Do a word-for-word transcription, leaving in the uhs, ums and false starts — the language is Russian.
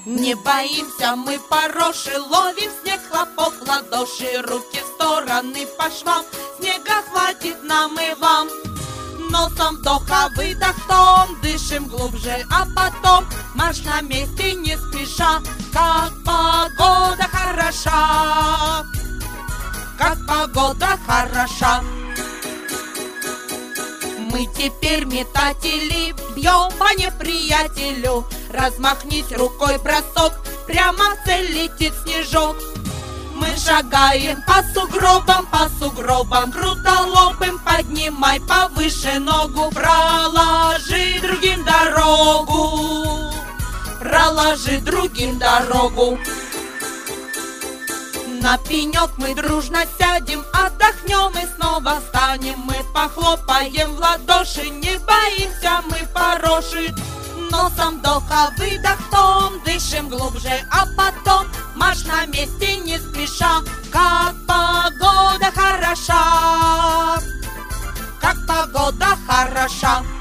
Не боимся мы пороши, ловим снег, хлопок, ладоши, руки в стороны по швам. Снега хватит нам и вам. Носом вдох, а выдох, том, дышим глубже, а потом марш на месте не спеша. Как погода хороша, как погода хороша. Мы теперь метатели, бьем по неприятелю. Размахнись рукой, бросок, прямо в цель летит снежок. Мы шагаем по сугробам, по сугробам, круто лопаем, поднимай повыше ногу. Проложи другим дорогу, проложи другим дорогу. На пенек мы дружно сядем, отдохнем и снова встанем. Мы похлопаем в ладоши, не боимся мы пороши. Носом вдох, а выдох, том, дышим глубже, а потом марш на месте не спеша. Как погода хороша, как погода хороша.